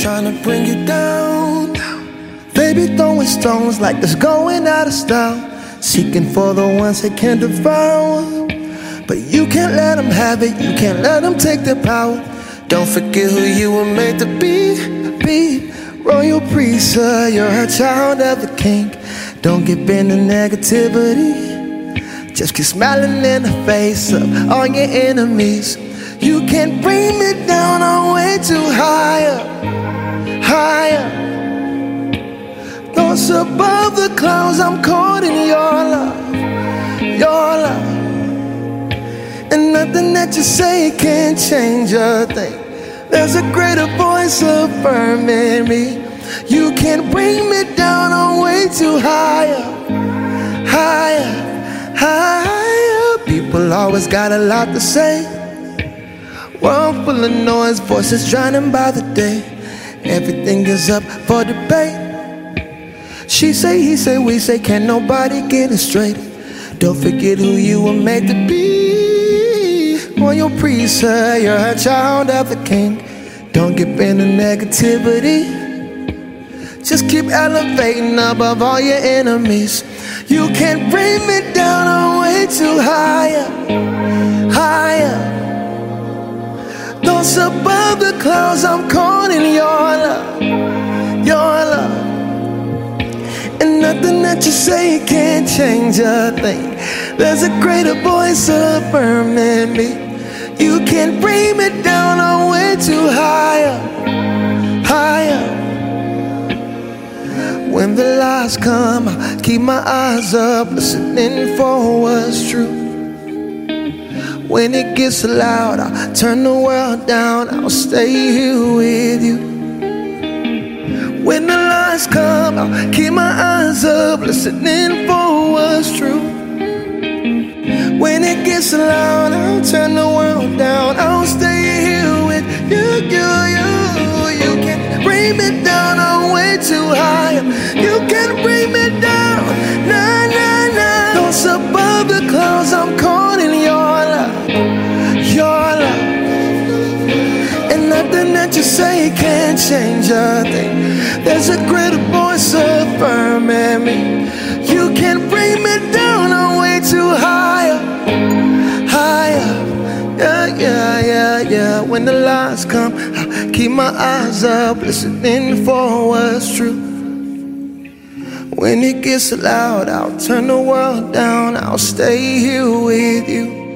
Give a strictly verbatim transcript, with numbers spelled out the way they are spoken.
trying to bring you down. Baby throwing stones like this going out of style, seeking for the ones that can devour. But you can't let them have it, you can't let them take their power. Don't forget who you were made to be, be royal priesthood, you're a child of the king. Don't get bent in negativity, just keep smiling in the face of all your enemies. You can't bring me down, I'm way too higher, higher. Thoughts above the clouds, I'm caught in your love, your love. And nothing that you say can change a thing. There's a greater voice affirming me. You can't bring me down, I'm way too higher, higher, higher. People always got a lot to say, world full of noise, voices drowning by the day. Everything is up for debate. She say, he say, we say, can't nobody get it straight. Don't forget who you were made to be. Royal priesthood, you're a child of the king. Don't get bent in negativity, just keep elevating above all your enemies. You can't bring me down, I'm way too higher, higher. Thoughts above the clouds, I'm caught in your love, your love. And nothing that you say can't change a thing. There's a greater voice affirming me. You can't bring me down, I'm way too higher, higher. When the lies come, I keep my eyes up, listening for what's true. When it gets loud, I turn the world down, I'll stay here with you. When the lies come, I'll keep my eyes up, listening for what's true. When it gets loud, I'll turn the world down, I'll stay here with you, you, you. You can't bring me down, I'm way too high. You can't bring me down, nah, nah, nah. Thoughts above the clouds, I'm caught in your love, your love. And nothing that you say can't change a thing. There's a greater voice affirming me. You can't bring me down, I'm way too higher, higher. Yeah, yeah, yeah, yeah. When the lies come, I keep my eyes up, listening for what's true. When it gets loud, I'll turn the world down, I'll stay here with you.